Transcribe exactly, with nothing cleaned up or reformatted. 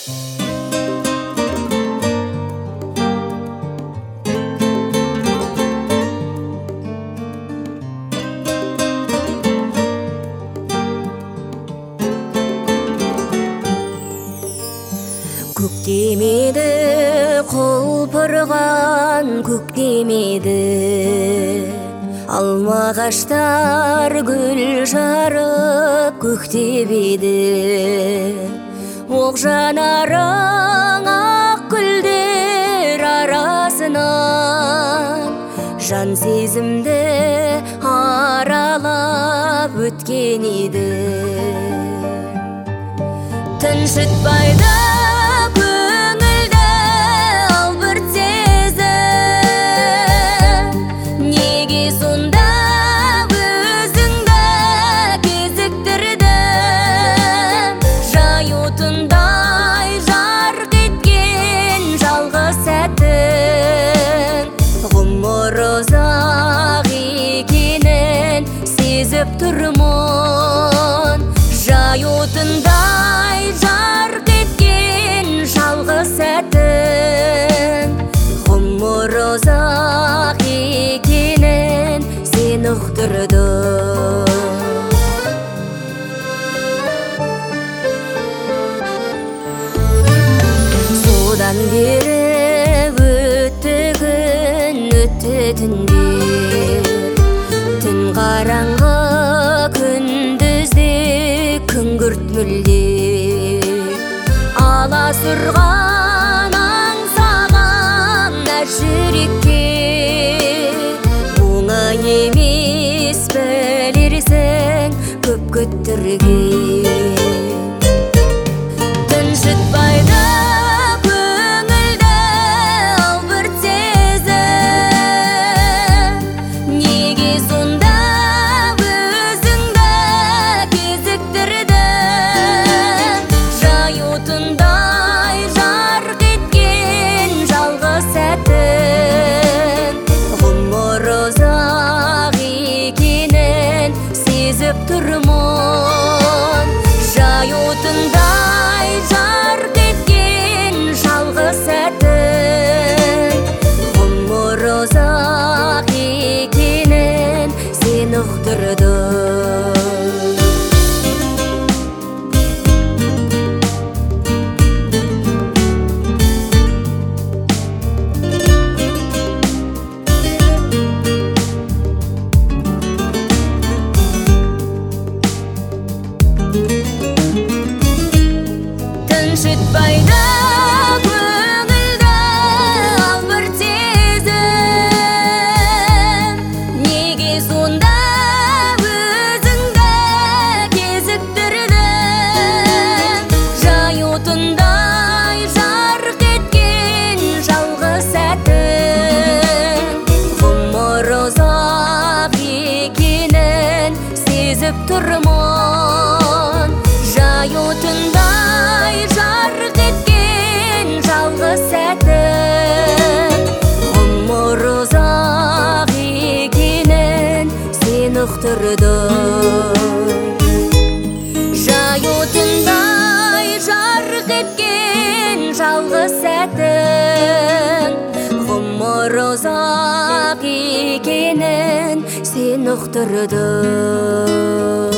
Көк демеді, құлпырған көк демеді, алма ағаштар гүл жарып көктеп еді. Оқ жанарың ақ гүлдер арасынан жан сезімді аралап өткен еді. Тыншытпайды тұрмын, жай отындай жарқ еткен жалғыз сәтің. Ғұмыр ұзақ екенін сен ұқтырдың. Содан бері өтті күн, өтті түндер, түн қараңғы күндізде күңгірт мүлде. Аласұрған аңсаған әр жүрекке оңай емес білерсің көп күттірген. Тыншытпайды тұрмын, жай отындай жарқ еткен жалғыз сәтің. Ғұмыр ұзақ екенін сен ұқтырдың. Тыншытпайды көңілді албыр сезім, неге сонда өзіңді кезіктірдің. Жай отындай жарқ еткен жалғыз сәтің. Ғұмыр ұзақ екенін сезіп тұрмын, жай отындай жарқ еткен жалғыз сәтің. Ғұмыр ұзақ екенін сен ұқтырдың. Жай отындай жарқ еткен жалғыз сәтің. Ғұмыр ұзақ екенін сен ұқтырдың.